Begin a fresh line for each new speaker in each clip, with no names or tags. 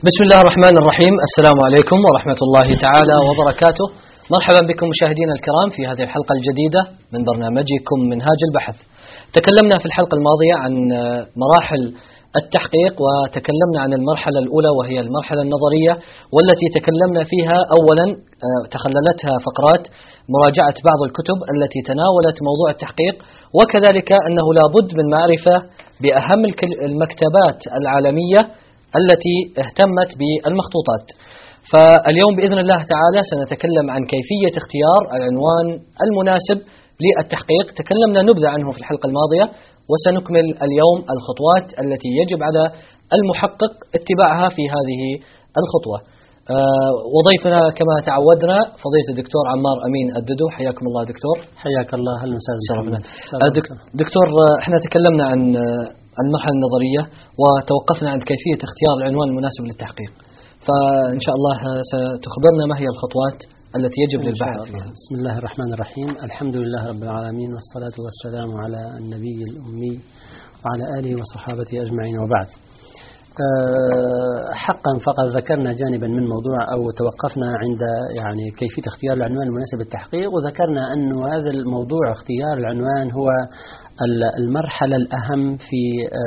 بسم الله الرحمن الرحيم. السلام عليكم ورحمة الله تعالى وبركاته. مرحبا بكم مشاهدينا الكرام في هذه الحلقة الجديدة من برنامجكم منهاج البحث. تكلمنا في الحلقة الماضية عن مراحل التحقيق، وتكلمنا عن المرحلة الأولى وهي المرحلة النظرية، والتي تكلمنا فيها أولا تخللتها فقرات مراجعة بعض الكتب التي تناولت موضوع التحقيق، وكذلك أنه لا بد من معرفة بأهم المكتبات العالمية التي اهتمت بالمخطوطات. فاليوم بإذن الله تعالى سنتكلم عن كيفية اختيار العنوان المناسب للتحقيق. تكلمنا نبذة عنه في الحلقة الماضية، وسنكمل اليوم الخطوات التي يجب على المحقق اتباعها في هذه الخطوة. وضيفنا كما تعودنا فضيلة الدكتور عمار أمين الددو. حياكم الله دكتور.
حياك الله. هل
شرفنا دكتور. احنا تكلمنا عن المرحلة النظرية وتوقفنا عند كيفية اختيار العنوان المناسب للتحقيق، فإن شاء الله ستخبرنا ما هي الخطوات التي يجب للبحث فيها.
بسم الله الرحمن الرحيم. الحمد لله رب العالمين، والصلاة والسلام على النبي الأمي وعلى آله وصحابته أجمعين، وبعد. حقا فقد ذكرنا جانبا من موضوع أو توقفنا عند كيفية اختيار العنوان المناسب للتحقيق، وذكرنا أن هذا الموضوع اختيار العنوان هو المرحلة الأهم في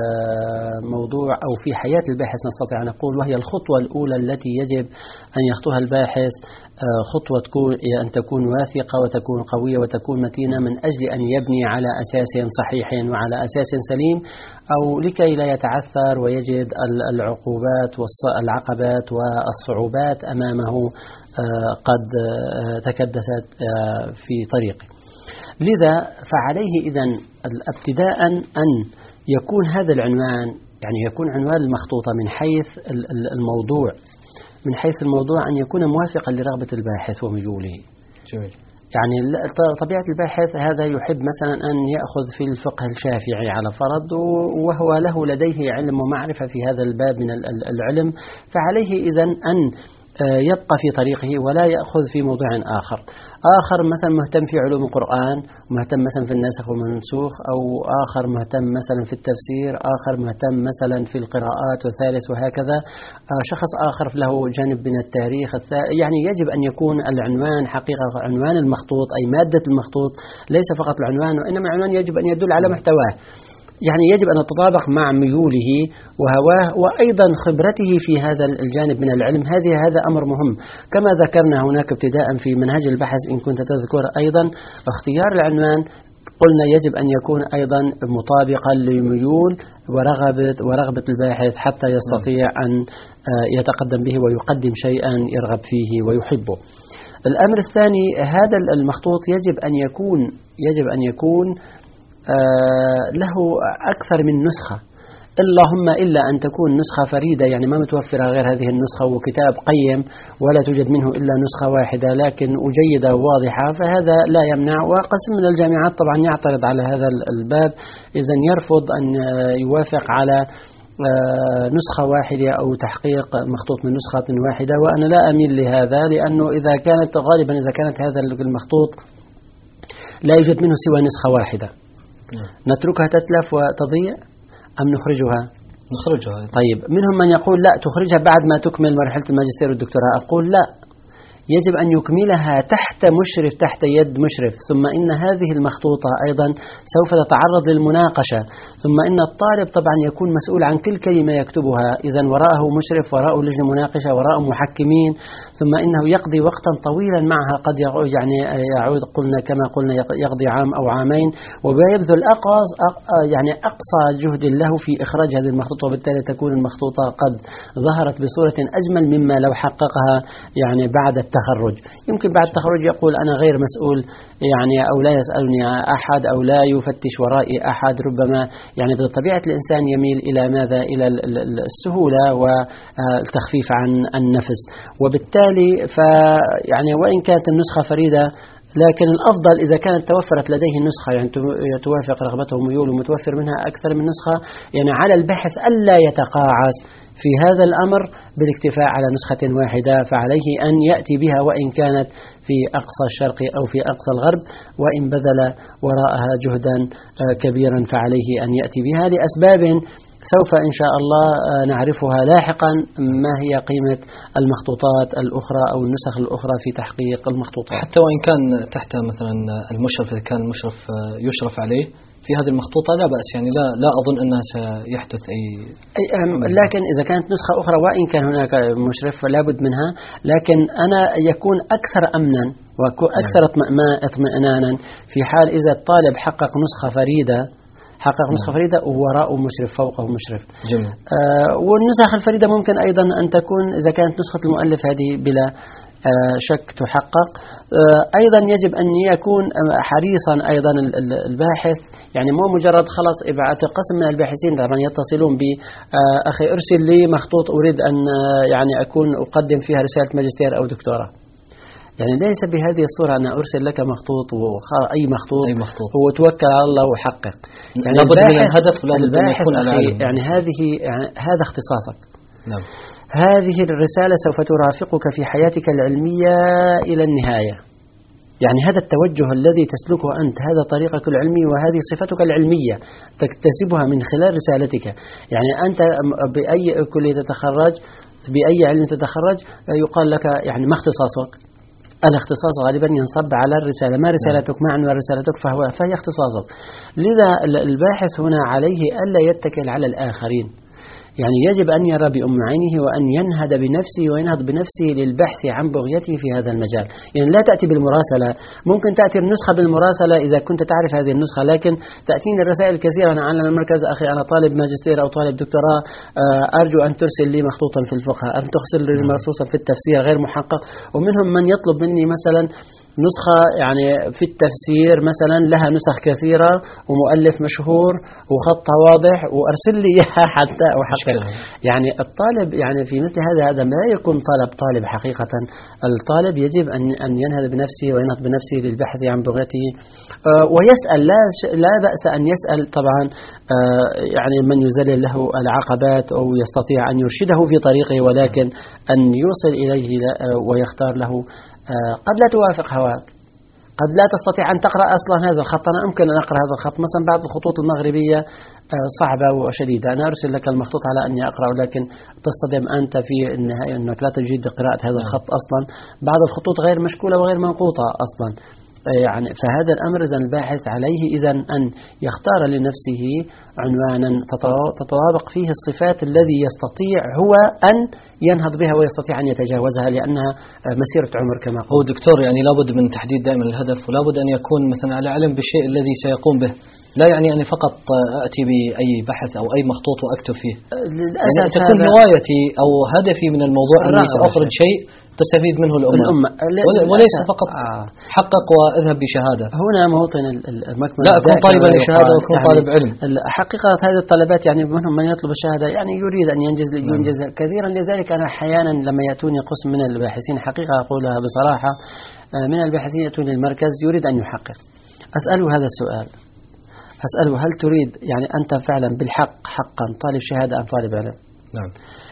موضوع أو في حياة الباحث، نستطيع أن نقول، وهي الخطوة الأولى التي يجب أن يخطوها الباحث. خطوة أن تكون واثقة وتكون قوية وتكون متينة، من أجل أن يبني على أساس صحيح وعلى أساس سليم، أو لكي لا يتعثر ويجد العقوبات والعقبات والصعوبات أمامه قد تكدست في طريقه. لذا فعليه إذن ابتداء أن يكون هذا العنوان، يكون عنوان المخطوطة من حيث الموضوع أن يكون موافقا لرغبة الباحث وميوله.
جميل.
طبيعة الباحث هذا يحب مثلا أن يأخذ في الفقه الشافعي على فرض، وهو لديه علم ومعرفة في هذا الباب من العلم، فعليه إذن أن يبقى في طريقه ولا يأخذ في موضوع آخر مثلا مهتم في علوم القرآن، مهتم مثلا في الناسخ والمنسوخ، أو آخر مهتم مثلا في التفسير، آخر مهتم مثلا في القراءات، وثالث وهكذا. شخص آخر له جانب من التاريخ. يجب أن يكون العنوان حقيقة عنوان المخطوط، أي مادة المخطوط، ليس فقط العنوان، وإنما العنوان يجب أن يدل على محتواه. يجب أن تتطابق مع ميوله وهواه، وأيضا خبرته في هذا الجانب من العلم. هذا أمر مهم. كما ذكرنا هناك ابتداء في منهج البحث، إن كنت تذكر، أيضا اختيار العنوان قلنا يجب أن يكون أيضا مطابقا لميول ورغبة الباحث، حتى يستطيع أن يتقدم به ويقدم شيئا يرغب فيه ويحبه. الأمر الثاني، هذا المخطوط يجب أن يكون له أكثر من نسخة، اللهم إلا أن تكون نسخة فريدة، ما متوفرة غير هذه النسخة، وكتاب قيم ولا توجد منه إلا نسخة واحدة لكن جيدة وواضحة، فهذا لا يمنع. وقسم من الجامعات طبعا يعترض على هذا الباب، إذن يرفض أن يوافق على نسخة واحدة أو تحقيق مخطوط من نسخة واحدة، وأنا لا أميل لهذا، لأنه إذا كانت هذا المخطوط لا يوجد منه سوى نسخة واحدة، نتركها تتلف وتضيع أم نخرجها؟ طيب، منهم من يقول لا، تخرجها بعد ما تكمل مرحلة الماجستير والدكتوراه. أقول لا، يجب أن يكملها تحت يد مشرف، ثم إن هذه المخطوطة أيضا سوف تتعرض للمناقشة، ثم إن الطالب طبعا يكون مسؤول عن كل كلمة يكتبها، إذن وراءه مشرف، وراءه لجنة مناقشة، وراءه محكمين، ثم إنه يقضي وقتا طويلا معها، قد يعود كما قلنا يقضي عام أو عامين، ويبذل أقصى جهد له في إخراج هذه المخطوطة، وبالتالي تكون المخطوطة قد ظهرت بصورة أجمل مما لو حققها بعد التخرج. يمكن بعد التخرج يقول أنا غير مسؤول، أو لا يسألني أحد، أو لا يفتش ورائي أحد. ربما بطبيعة الإنسان يميل إلى ماذا؟ إلى السهولة والتخفيف عن النفس، وبالتالي وإن كانت النسخة فريدة، لكن الأفضل إذا كانت توفرت لديه النسخة توافق رغبته وميوله، متوفر منها أكثر من نسخة، على الباحث ألا يتقاعس في هذا الأمر بالاكتفاء على نسخة واحدة، فعليه أن يأتي بها وإن كانت في أقصى الشرق أو في أقصى الغرب، وإن بذل وراءها جهدا كبيرا فعليه أن يأتي بها لأسباب سوف إن شاء الله نعرفها لاحقا، ما هي قيمة المخطوطات الأخرى أو النسخ الأخرى في تحقيق المخطوطات.
حتى وإن كان تحت مثلا المشرف، إذا كان المشرف يشرف عليه في هذه المخطوطة لا بأس، يعني لا أظن أنها سيحدث أي
لكن إذا كانت نسخة أخرى وإن كان هناك مشرف فلا بد منها، لكن أنا يكون أكثر أمنا وأكثر اطمئنانا في حال إذا الطالب حقق نسخة فريدة ووراءه مشرف فوقه مشرف.
جميل.
والنسخ الفريدة ممكن أيضا أن تكون إذا كانت نسخة المؤلف هذه بلا شك تحقق. أيضا يجب أن يكون حريصا أيضا الباحث، يعني مو مجرد خلص ابعث قسم من الباحثين طبعا يتصلون بي أخي أرسل لي مخطوط أريد أن يعني أكون أقدم فيها رسالة ماجستير أو دكتوراه. يعني ليس بهذه الصورة أنا أرسل لك مخطوط أي مخطوط وتوكل على الله وحقق. يعني
لابد من الهدف ولابد أن يكون على علم.
يعني هذا اختصاصك.
نعم.
هذه الرسالة سوف ترافقك في حياتك العلمية إلى النهاية. يعني هذا التوجه الذي تسلكه أنت، هذا طريقك العلمي وهذه صفتك العلمية تكتسبها من خلال رسالتك. يعني أنت بأي كلية تتخرج، بأي علم تتخرج، يقال لك يعني ما اختصاصك؟ الاختصاص غالبا ينصب على الرسالة، ما رسالتك، ما عنوان رسالتك، فهي اختصاصك. لذا الباحث هنا عليه ألا يتكل على الآخرين، يعني يجب أن يرى بأم عينه وأن ينهض بنفسه للبحث عن بغيته في هذا المجال. يعني لا تأتي بالمراسلة، ممكن تأتي النسخة بالمراسلة إذا كنت تعرف هذه النسخة، لكن تأتيني الرسائل كثيرة على المركز أخي أنا طالب ماجستير أو طالب دكتوراه، أرجو أن ترسل لي مخطوطا في الفقه، أن ترسل لي مخطوطا في التفسير غير محقق. ومنهم من يطلب مني مثلا نسخة يعني في التفسير مثلا لها نسخ كثيرة ومؤلف مشهور وخطها واضح وأرسل لي إياها حتى أحقق. يعني الطالب يعني في مثل هذا ما يكون طالب حقيقة. الطالب يجب أن ينهض بنفسه وينهض بنفسه للبحث عن بغيته ويسأل. لا بأس أن يسأل طبعا، يعني من يذلل له العقبات أو يستطيع أن يرشده في طريقه، ولكن أن يوصل إليه ويختار له. قد لا توافق هواك، قد لا تستطيع أن تقرأ أصلا هذا الخط. أنا أمكن أن أقرأ هذا الخط، مثلا بعض الخطوط المغربية صعبة وشديدة، أنا أرسل لك المخطوط على أني أقرأ، لكن تصطدم أنت في النهاية أنك لا تجد قراءة هذا الخط أصلا. بعض الخطوط غير مشكولة وغير منقوطة أصلا. يعني فهذا الأمر إذن الباحث عليه إذن أن يختار لنفسه عنوانا تتطابق فيه الصفات الذي يستطيع هو أن ينهض بها ويستطيع أن يتجاوزها، لأنها مسيرة عمر كما قلت.
هو دكتور يعني لابد من تحديد دائما الهدف، ولابد أن يكون مثلا على علم بالشيء الذي سيقوم به، لا يعني أني فقط أتي بأي بحث أو أي مخطوط وأكتب فيه.
للأسف
يعني تكون هوايتي أو هدفي من الموضوع أني سأخرج شيء تستفيد منه الأمة. وليس فقط حقق وأذهب بشهادة.
هنا موطن المكمن،
لا أكون طالبا لشهادة وأكون يعني طالب علم.
حقيقة هذه الطلبات يعني منهم من يطلب الشهادة يعني يريد أن ينجز كثيرا. لذلك أنا أحيانا لما يأتوني قسم من الباحثين، حقيقة أقولها بصراحة، من الباحثين يأتوني المركز يريد أن يحقق، أسأله هذا السؤال، أسأله هل تريد يعني أنت فعلا بالحق حقا طالب شهادة أم طالب علم؟
نعم.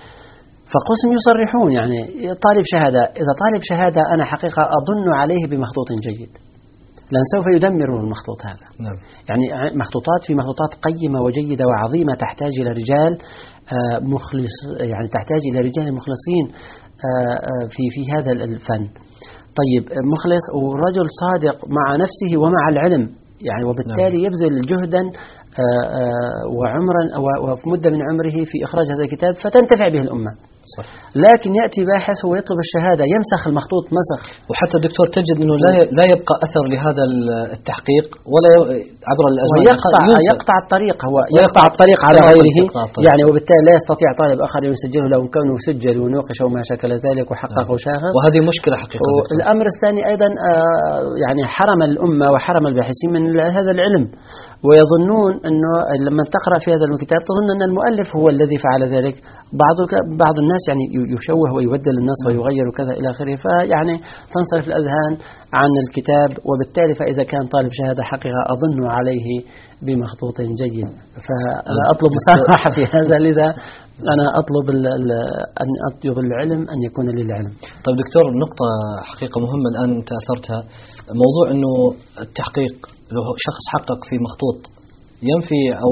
فقسم يصرحون يعني طالب شهادة. إذا طالب شهادة أنا حقيقة أظن عليه بمخطوط جيد، لأن سوف يدمر المخطوط هذا.
نعم.
يعني في مخطوطات قيمة وجيدة وعظيمة تحتاج إلى رجال مخلص، يعني تحتاج إلى رجال مخلصين في هذا الفن. طيب مخلص ورجل صادق مع نفسه ومع العلم، يعني وبالتالي يبذل جهدا وعمرا ومدة من عمره في إخراج هذا الكتاب فتنتفع به الأمة.
صح.
لكن يأتي باحث ويطلب الشهادة يمسخ المخطوط مسخ.
وحتى الدكتور تجد أنه لا يبقى أثر لهذا التحقيق ولا عبر الأزمان،
يقطع الطريق، هو يقطع الطريق على غيره يعني، وبالتالي لا يستطيع طالب آخر يسجله لو كونه سجل ونوقش وما شكل ذلك وحقق وشاهد.
وهذه مشكلة حقيقة.
الأمر الثاني أيضا يعني حرم الأمة وحرم الباحثين من هذا العلم، ويظنون أنه لما تقرأ في هذا الكتاب تظن أن المؤلف هو الذي فعل ذلك. بعض الناس يعني يشوه ويبدل النص ويغير وكذا إلى آخره، فيعني تنصرف الأذهان عن الكتاب، وبالتالي فإذا كان طالب شهادة حقيقة أظن عليه بمخطوط جيد. فأنا أطلب مسامحة في هذا، لذا أنا أطلب أن أطلب العلم أن يكون للعلم.
طيب دكتور، نقطة حقيقة مهمة الآن أنت أثرتها، موضوع أنه التحقيق، لو شخص حقق في مخطوط ينفي أو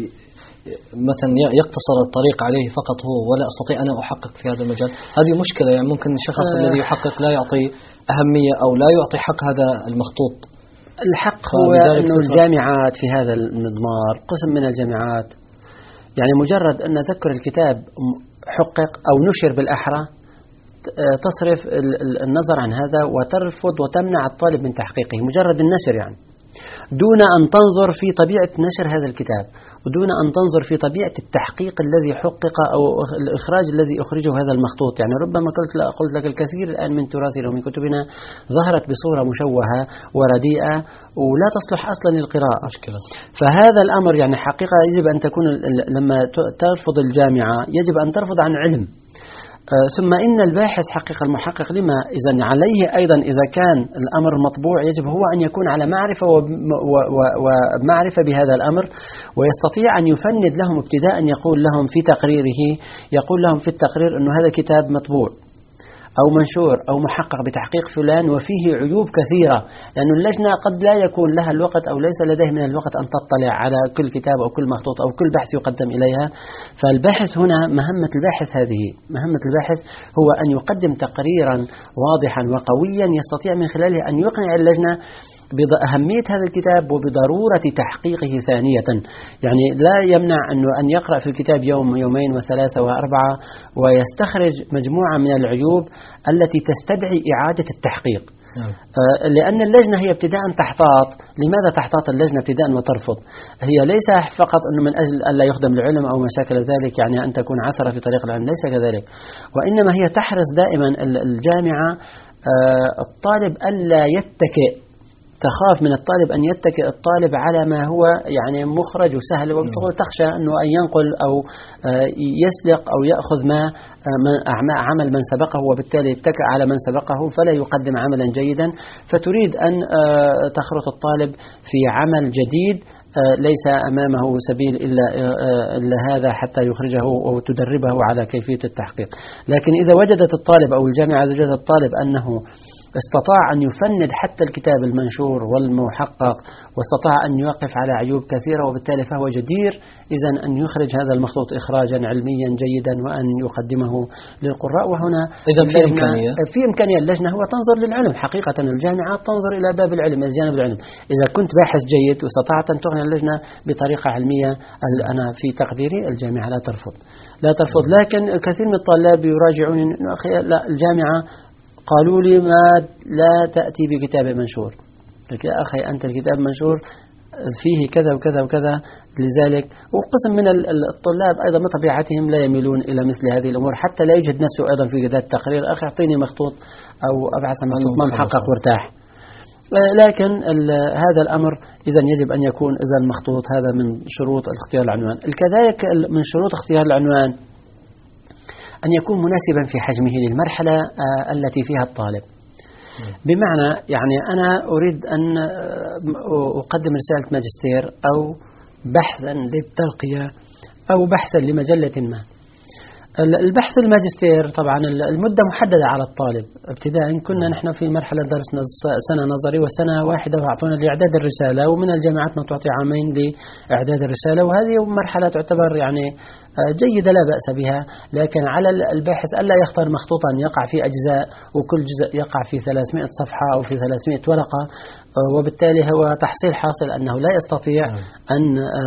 مثلا يقتصر الطريق عليه فقط هو، ولا أستطيع أنا أحقق في هذا المجال، هذه مشكلة. يعني ممكن الشخص الذي يحقق لا يعطي أهمية أو لا يعطي حق هذا المخطوط.
الحق هو أنه الجامعات في هذا المضمار، قسم من الجامعات يعني مجرد أن تذكر الكتاب حقق أو نشر بالأحرى تصرف النظر عن هذا وترفض وتمنع الطالب من تحقيقه، مجرد النشر يعني، دون أن تنظر في طبيعة نشر هذا الكتاب، ودون أن تنظر في طبيعة التحقيق الذي حقق أو الإخراج الذي أخرجه هذا المخطوط. يعني ربما قلت لك الكثير الآن من تراثنا ومن كتبنا ظهرت بصورة مشوهة ورديئة ولا تصلح أصلا للقراءة.
مشكلة.
فهذا الأمر يعني حقيقة يجب أن تكون لما ترفض الجامعة يجب أن ترفض عن علم. ثم إن الباحث حقق المحقق لما إذن عليه أيضا إذا كان الأمر مطبوع يجب هو أن يكون على معرفة ومعرفة بهذا الأمر، ويستطيع أن يفند لهم ابتداء، يقول لهم في تقريره، يقول لهم في التقرير أنه هذا كتاب مطبوع أو منشور أو محقق بتحقيق فلان وفيه عيوب كثيرة، لأن اللجنة قد لا يكون لها الوقت أو ليس لديه من الوقت أن تطلع على كل كتاب أو كل مخطوط أو كل بحث يقدم إليها. فالباحث هنا مهمة الباحث هذه، مهمة الباحث هو أن يقدم تقريرا واضحا وقويا يستطيع من خلاله أن يقنع اللجنة بأهمية هذا الكتاب وبضرورة تحقيقه ثانية. يعني لا يمنع أن يقرأ في الكتاب يوم يومين وثلاثة وأربعة ويستخرج مجموعة من العيوب التي تستدعي إعادة التحقيق. لأن اللجنة هي ابتداء تحتاط. لماذا تحتاط اللجنة ابتداء وترفض؟ هي ليس فقط أنه من أجل ألا يخدم العلم أو مشاكل ذلك، يعني أن تكون عثرة في طريق العلم، ليس كذلك، وإنما هي تحرص دائما الجامعة الطالب ألا يتكئ، تخاف من الطالب أن يتكئ الطالب على ما هو يعني مخرج وسهل، وتخشى أنه أن ينقل أو يسلق أو يأخذ ما عمل من سبقه، وبالتالي يتكئ على من سبقه فلا يقدم عملا جيدا، فتريد أن تخرط الطالب في عمل جديد ليس أمامه سبيل إلا هذا حتى يخرجه وتدربه على كيفية التحقيق. لكن إذا وجدت الطالب أو الجامعة وجدت الطالب أنه استطاع أن يفند حتى الكتاب المنشور والمحقق، واستطاع أن يوقف على عيوب كثيرة، وبالتالي فهو جدير إذن أن يخرج هذا المخطوط إخراجا علميا جيدا وأن يقدمه للقراء. وهنا
إذا في
إمكانية اللجنة هو تنظر للعلم. حقيقة الجامعات تنظر إلى باب العلم، إلى جانب العلم. إذا كنت باحث جيد واستطعت أن تقنع اللجنة بطريقة علمية، أنا في تقديري الجامعة لا ترفض. لكن كثير من الطلاب يراجعون أخي لا، الجامعة قالوا لي ما لا تأتي بكتاب منشور. يا أخي أنت الكتاب منشور فيه كذا وكذا وكذا، لذلك وقسم من الطلاب أيضا بطبيعتهم لا يميلون إلى مثل هذه الأمور، حتى لا يجد نفسه أيضا في جداد التقرير، أخي أعطيني مخطوط أو أبعث مخطوط ما محقق وارتاح. لكن هذا الأمر إذن يجب أن يكون إذن مخطوط، هذا من شروط اختيار العنوان. كذلك من شروط اختيار العنوان أن يكون مناسبا في حجمه للمرحلة التي فيها الطالب. بمعنى يعني أنا أريد أن أقدم رسالة ماجستير أو بحثا للترقية أو بحثا لمجلة ما. البحث الماجستير طبعا المدة محددة على الطالب ابتداء. كنا نحن في مرحلة درسنا سنة نظري وسنة واحدة وأعطونا لإعداد الرسالة، ومن الجامعات ما تعطي عامين لإعداد الرسالة، وهذه مرحلة تعتبر يعني جيدة لا بأس بها. لكن على الباحث ألا يختار مخطوطا يقع في أجزاء وكل جزء يقع في 300 صفحة أو في 300 ورقة، وبالتالي هو تحصيل حاصل أنه لا يستطيع أن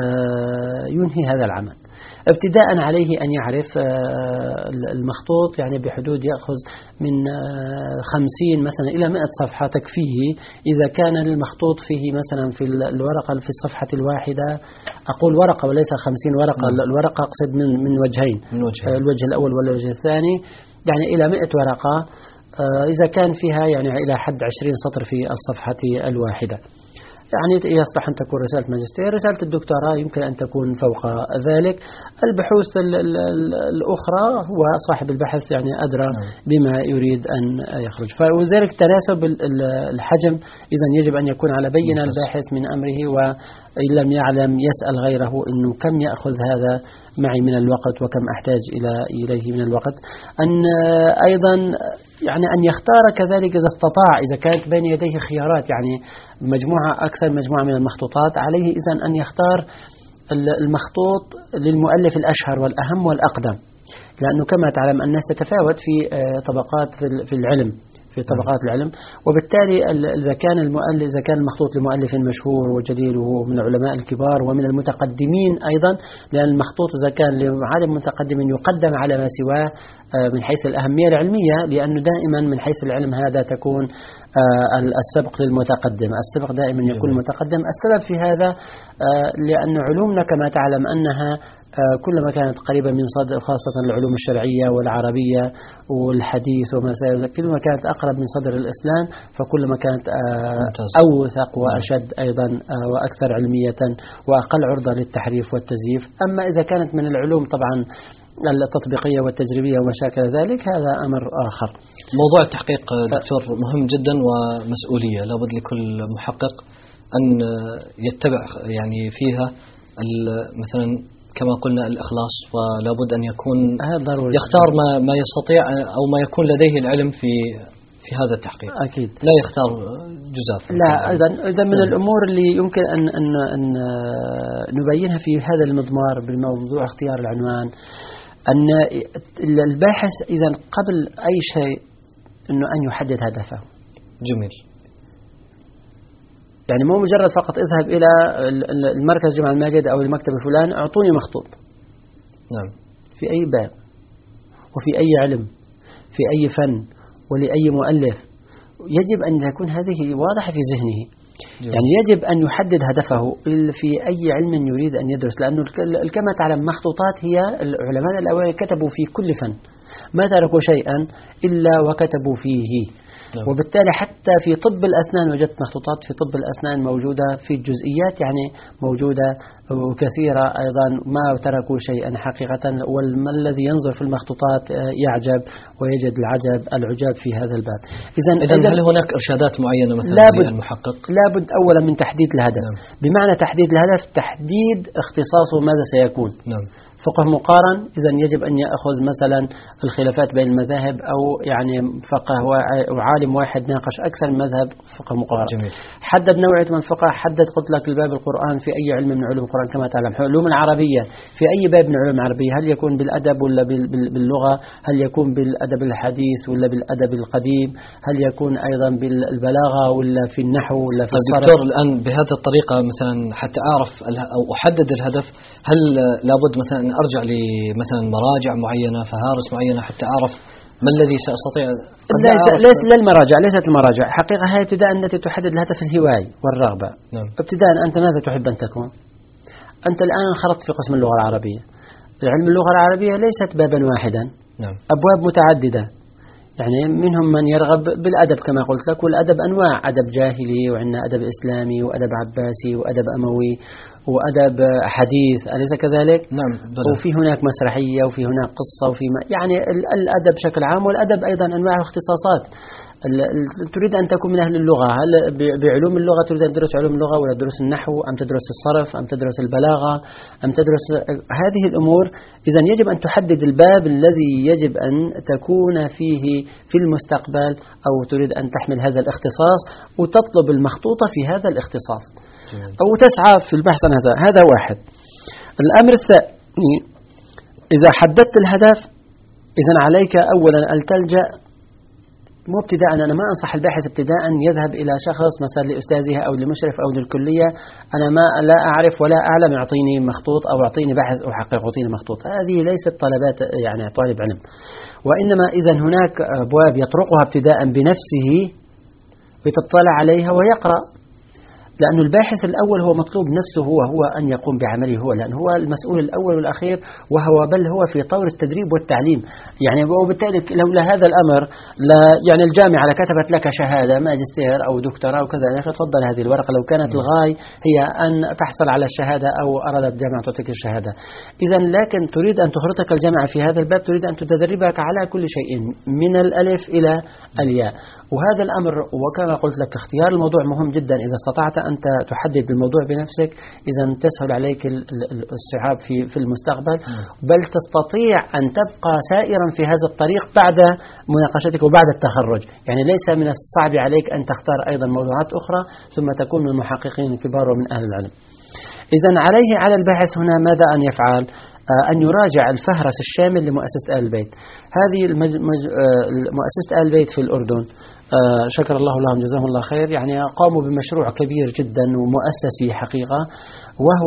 ينهي هذا العمل. ابتداء عليه أن يعرف المخطوط يعني بحدود يأخذ من 50 مثلا إلى 100 صفحة تكفيه. إذا كان المخطوط فيه مثلا في الورقة في الصفحة الواحدة، أقول ورقة وليس 50 ورقة، الورقة أقصد من وجهين، الوجه الأول والوجه الثاني، يعني إلى 100 ورقة. إذا كان فيها يعني إلى حد 20 سطر في الصفحة الواحدة. يعني يصلح أن تكون رسالة ماجستير. رسالة الدكتوراه يمكن أن تكون فوق ذلك. البحوث الأخرى هو صاحب البحث يعني أدرى بما يريد أن يخرج. فلذلك تناسب الحجم إذن يجب أن يكون على بينة الباحث من أمره، وإن لم يعلم يسأل غيره إنه كم يأخذ هذا معي من الوقت وكم أحتاج إليه من الوقت. أن أيضا يعني أن يختار كذلك إذا استطاع، إذا كانت بين يديه خيارات يعني أكثر مجموعة من المخطوطات، عليه إذن أن يختار المخطوط للمؤلف الأشهر والأهم والأقدم، لأنه كما تعلم الناس تتفاوت في طبقات في العلم، في طبقات العلم، وبالتالي إذا كان المخطوط لمؤلف مشهور وجليل وهو من العلماء الكبار ومن المتقدمين أيضا، لأن المخطوط إذا كان لعالم متقدم يقدم على ما سواه من حيث الأهمية العلمية، لأنه دائما من حيث العلم هذا تكون السبق للمتقدم، السبق دائما يكون المتقدم. السبب في هذا لأن علومنا كما تعلم أنها كلما كانت قريبة من صدر، خاصة العلوم الشرعية والعربية والحديث وما كلما كانت أقرب من صدر الإسلام فكلما كانت أوثق وأشد أيضا وأكثر علمية وأقل عرضة للتحريف والتزييف. أما إذا كانت من العلوم طبعا التطبيقية والتجريبية ومشاكل ذلك هذا أمر آخر.
موضوع التحقيق دكتور مهم جدا ومسؤولية، لابد لكل محقق أن يتبع يعني فيها مثلا كما قلنا الإخلاص، ولا بد أن يكون يختار ما يستطيع أو ما يكون لديه العلم في هذا التحقيق.
أكيد
لا يختار جزاف.
لا، إذا من الأمور اللي يمكن أن نبينها في هذا المضمار بالموضوع اختيار العنوان، أن الباحث إذا قبل أي شيء أنه أن يحدد هدفه.
جميل.
يعني مو مجرد فقط اذهب إلى المركز جمع الماجد أو المكتب الفلاني أعطوني مخطوط.
نعم.
في أي باب وفي أي علم في أي فن ولأي مؤلف يجب أن تكون هذه واضحة في ذهنه. يعني يجب أن يحدد هدفه في أي علم يريد أن يدرس، لأنه كما تعلم مخطوطات هي العلماء الأوائل كتبوا في كل فن، ما تركوا شيئا إلا وكتبوا فيه. وبالتالي حتى في طب الأسنان وجدت مخطوطات في طب الأسنان موجودة في الجزئيات يعني موجودة وكثيرة أيضا، ما تركوا شيئا حقيقة. والذي ينظر في المخطوطات يعجب ويجد العجاب في هذا الباب.
إذن هل هناك إرشادات معينة مثلا للمحقق؟
لابد أولا من تحديد الهدف. نعم. بمعنى تحديد الهدف تحديد اختصاصه ماذا سيكون. نعم. فقه مقارن إذا يجب أن يأخذ مثلا الخلافات بين المذاهب، أو يعني فقه وعالم واحد ناقش أكثر من مذهب فقه مقارن. جميل. حدد نوعية من الفقه، حدد قلت لك الباب القرآن في أي علم من علوم القرآن كما تعلم، علوم العربية في أي باب من علوم العربية، هل يكون بالأدب ولا باللغة، هل يكون بالأدب الحديث ولا بالأدب القديم، هل يكون أيضا بالبلاغة ولا في النحو ولا في الصرف.
دكتور الآن بهذه الطريقة مثلا حتى أعرف أو أحدد الهدف، هل لابد مثلا أن أرجع لمثلا مراجع معينة، فهارس معينة حتى أعرف ما الذي سأستطيع؟
ليس للمراجع، ليست المراجع حقيقة، هي ابتداء التي تحدد الهدف الهواي والرغبة.
نعم.
ابتداء أنت ماذا تحب أن تكون؟ أنت الآن انخرطت في قسم اللغة العربية. علم اللغة العربية ليست بابا واحدا.
نعم.
أبواب متعددة، يعني منهم من يرغب بالأدب كما قلت لك، والأدب أنواع، أدب جاهلي وعندنا أدب إسلامي وأدب عباسي وأدب أموي وأدب حديث، أليس كذلك؟
نعم.
وفي هناك مسرحية وفي هناك قصة وفي يعني الأدب بشكل عام، والأدب أيضا أنواع واختصاصات. تريد أن تكون من أهل اللغة، هل بعلوم اللغة تريد أن تدرس علوم اللغة ولا تدرس النحو أم تدرس الصرف أم تدرس البلاغة أم تدرس هذه الأمور؟ إذا يجب أن تحدد الباب الذي يجب أن تكون فيه في المستقبل، أو تريد أن تحمل هذا الاختصاص وتطلب المخطوطة في هذا الاختصاص أو تسعى في البحث عن هذا واحد. الأمر الثاني، إذا حددت الهدف إذا عليك أولا أن تلجأ، مو ابتداء، أنا ما أنصح الباحث ابتداء يذهب إلى شخص مثلا لأستاذها أو لمشرف أو للكلية، أنا ما لا أعرف ولا أعلم يعطيني مخطوط أو يعطيني باحث أحقق يعطيني مخطوط. هذه ليست طلبات يعني طالب علم، وإنما إذا هناك أبواب يطرقها ابتداء بنفسه ويتطلع عليها ويقرأ. لأن الباحث الأول هو مطلوب نفسه هو أن يقوم بعمله هو، لأن هو المسؤول الأول والأخير، وهو بل هو في طور التدريب والتعليم. يعني وبالتالي لولا هذا الأمر لا يعني الجامعة كتبت لك شهادة ماجستير أو دكتوراه وكذا، يعني تفضل هذه الورقة لو كانت الغاية هي أن تحصل على الشهادة أو أرادت الجامعة تعطيك الشهادة. إذا لكن تريد أن تخرطك الجامعة في هذا الباب، تريد أن تدربك على كل شيء من الألف إلى الياء. وهذا الأمر وكما قلت لك اختيار الموضوع مهم جدا. إذا استطعت أنت تحدد الموضوع بنفسك إذا تسهل عليك الصعاب في المستقبل، بل تستطيع أن تبقى سائرا في هذا الطريق بعد مناقشتك وبعد التخرج. يعني ليس من الصعب عليك أن تختار أيضا موضوعات أخرى ثم تكون من المحققين الكبار ومن أهل العلم. إذا على الباحث هنا ماذا أن يفعل؟ أن يراجع الفهرس الشامل لمؤسسة آل البيت. هذه مؤسسة آل البيت في الأردن شكر الله لهم جزاهم الله خير، يعني قاموا بمشروع كبير جدا ومؤسسي حقيقة، وهو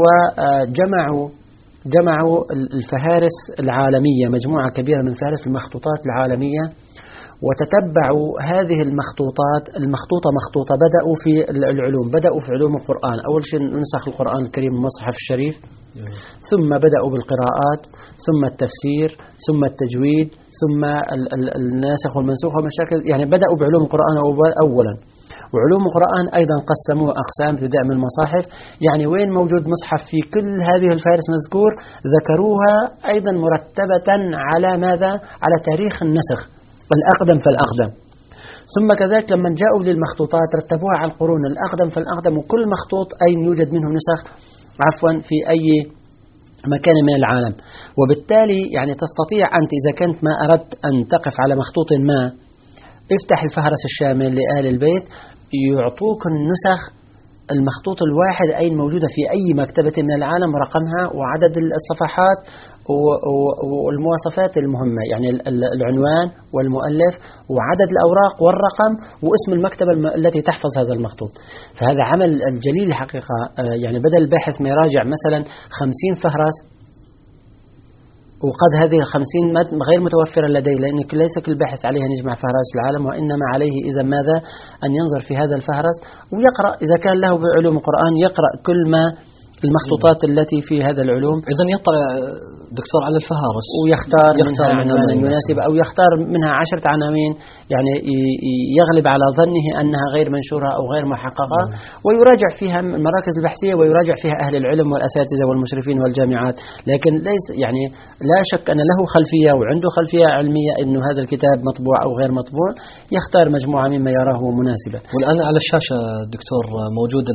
جمعوا الفهارس العالمية، مجموعة كبيرة من فهارس المخطوطات العالمية، وتتبعوا هذه المخطوطة مخطوطة. بدأوا في العلوم، بدأوا في علوم القرآن. أول شيء نسخ القرآن الكريم من المصحف الشريف، ثم بدأوا بالقراءات، ثم التفسير، ثم التجويد، ثم الناسخ والمنسوخ ومشاكل. يعني بدأوا بعلوم القرآن أولا، وعلوم القرآن أيضا قسموه أقسام ابتداء من المصاحف. يعني وين موجود مصحف في كل هذه الفهارس مذكور، ذكروها أيضا مرتبة على ماذا؟ على تاريخ النسخ، الأقدم فالأقدم. ثم كذلك لما جاءوا للمخطوطات رتبوها على القرون، الأقدم فالأقدم، وكل مخطوط أين يوجد منه نسخ في أي مكان من العالم. وبالتالي يعني تستطيع أنت إذا كنت ما أردت أن تقف على مخطوط ما، افتح الفهرس الشامل لآل البيت، يعطوك النسخ المخطوط الواحد أين موجودة في أي مكتبة من العالم، رقمها وعدد الصفحات والمواصفات المهمة، يعني العنوان والمؤلف وعدد الأوراق والرقم واسم المكتبة التي تحفظ هذا المخطوط. فهذا عمل الجليل حقيقة. يعني بدل الباحث ما يراجع مثلا 50 فهرس، وقد هذه 50 غير متوفرة لديه، لأن ليس كل باحث عليه أن يجمع فهرس العالم، وإنما عليه إذا ماذا أن ينظر في هذا الفهرس ويقرأ، إذا كان له بعلوم القرآن يقرأ كل ما المخطوطات التي في هذا العلوم.
إذن يطلع دكتور على الفهارس
ويختار منها عنوان يناسب، أو يختار منها 10 عناوين يعني يغلب على ظنه أنها غير منشورة أو غير محققة، ويراجع فيها المراكز البحثية ويراجع فيها أهل العلم والأساتذة والمشرفين والجامعات. لكن ليس يعني لا شك أن له خلفية وعنده خلفية علمية أنه هذا الكتاب مطبوع أو غير مطبوع، يختار مجموعة مما يراه مناسبة.
والآن على الشاشة دكتور موجود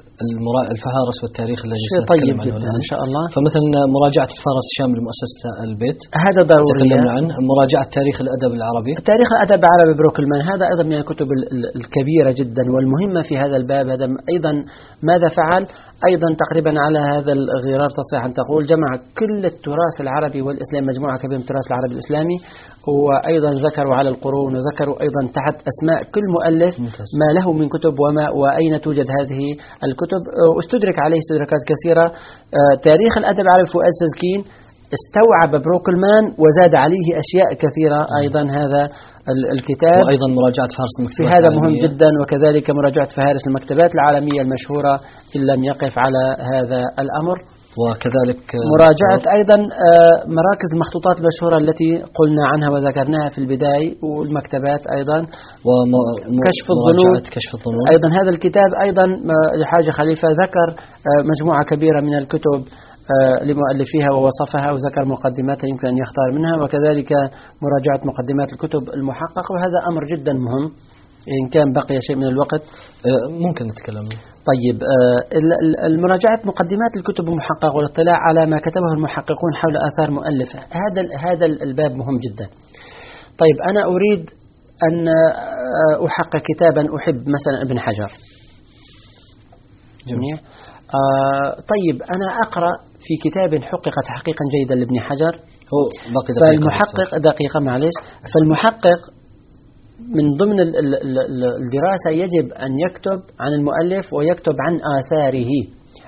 الفهارس والتاريخ الذي
طيب جدا إن شاء الله.
فمثلا مراجعة الفهرس الشامل لمؤسسة البيت
هذا ضروري،
تكلمنا عنه. مراجعة تاريخ الأدب العربي،
تاريخ الأدب العربي بروكلمان، هذا أيضا من الكتب الكبيرة جدا والمهمة في هذا الباب. هذا أيضا ماذا فعل؟ أيضا تقريبا على هذا الغرار تستطيع أن تقول جمع كل التراث العربي والإسلامي، مجموعة كبيرة من التراث العربي الإسلامي، وأيضا ذكروا على القرون، وذكروا أيضا تحت أسماء كل مؤلف ما له من كتب وأين توجد هذه الكتب. واستدرك عليه استدراكات كثيرة. تاريخ الأدب العربي فؤاد سزكين استوعب بروكلمان وزاد عليه أشياء كثيرة. أيضا هذا الكتاب،
وأيضا مراجعة فهرس المكتبات
في هذا مهم جدا، وكذلك مراجعة فهارس المكتبات العالمية المشهورة إن لم يقف على هذا الأمر.
وكذلك
مراجعة أيضا مراكز المخطوطات المشهورة التي قلنا عنها وذكرناها في البداية، والمكتبات أيضا، كشف الظنون. أيضا هذا الكتاب أيضا لحاج خليفة ذكر مجموعة كبيرة من الكتب لمؤلفيها ووصفها وذكر مقدماتها يمكن أن يختار منها، وكذلك مراجعة مقدمات الكتب المحققة، وهذا أمر جدا مهم. إن كان بقي شيء من الوقت
ممكن نتكلم.
طيب، المراجعة مقدمات الكتب المحققة والاطلاع على ما كتبه المحققون حول آثار مؤلف، هذا الباب مهم جدا. طيب، أنا أريد أن أحقق كتابا، أحب مثلا ابن حجر، جميع. طيب، أنا أقرأ في كتاب حقق تحقيقا جيدا لابن حجر، فالمحقق دقيقة معلش، فالمحقق من ضمن الدراسة يجب أن يكتب عن المؤلف ويكتب عن آثاره.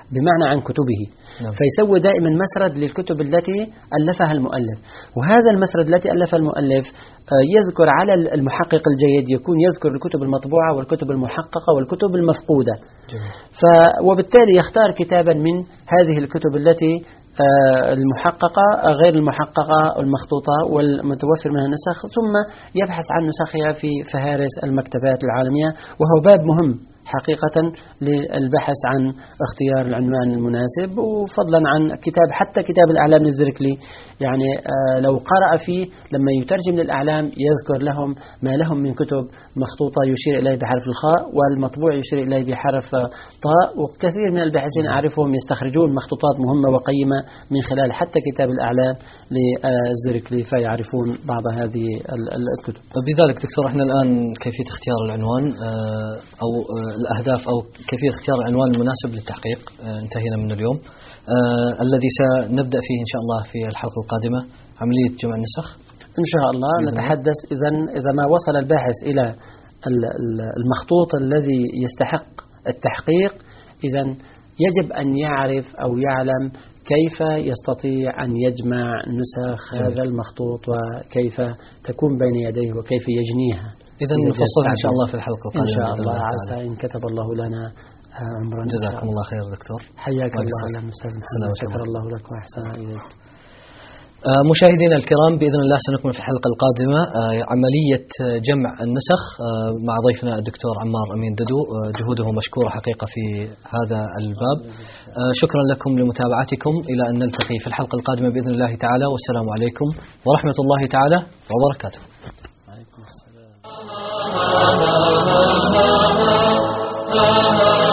بمعنى عن كتبه. فيسوي دائما مسرد للكتب التي ألفها المؤلف، وهذا المسرد التي ألفها المؤلف يذكر على المحقق الجيد يكون يذكر الكتب المطبوعة والكتب المحققة والكتب المفقودة. وبالتالي يختار كتابا من هذه الكتب التي المحققة غير المحققة المخطوطة والمتوفر منها نسخ، ثم يبحث عن نسخها في فهارس المكتبات العالمية، وهو باب مهم حقيقة للبحث عن اختيار العنوان المناسب، وفضلا عن كتاب حتى كتاب الأعلام للزركلي، يعني لو قرأ فيه لما يترجم للأعلام يذكر لهم ما لهم من كتب مخطوطة يشير إليه بحرف الخاء والمطبوع يشير إليه بحرف طاء، وكثير من الباحثين أعرفهم يستخرجون مخطوطات مهمة وقيمة من خلال حتى كتاب الأعلام للزركلي فيعرفون بعض هذه الكتب.
بذلك دكتور احنا الآن كيفية اختيار العنوان أو الأهداف أو كيفية اختيار العنوان المناسب للتحقيق انتهينا من اليوم. الذي سنبدأ فيه إن شاء الله في الحلقة القادمة عملية جمع النسخ
إن شاء الله. نتحدث إذا ما وصل الباحث إلى المخطوط الذي يستحق التحقيق، إذا يجب أن يعرف أو يعلم كيف يستطيع أن يجمع نسخ هذا المخطوط وكيف تكون بين يديه وكيف يجنيها.
إذا نفصلها إن شاء الله في الحلقة القادمة
إن شاء الله، عسى إن كتب الله لنا عمرا.
جزاكم الله خير دكتور.
حياك الله أهلا أستاذ محمد، شكر الله لك وأحسن إليك.
مشاهدينا الكرام، بإذن الله سنكمل في الحلقة القادمة عملية جمع النسخ مع ضيفنا الدكتور عمار أمين ددو، جهوده مشكورة حقيقة في هذا الباب. شكرا لكم لمتابعتكم، إلى أن نلتقي في الحلقة القادمة بإذن الله تعالى، والسلام عليكم ورحمة الله تعالى وبركاته. وعليكم السلام.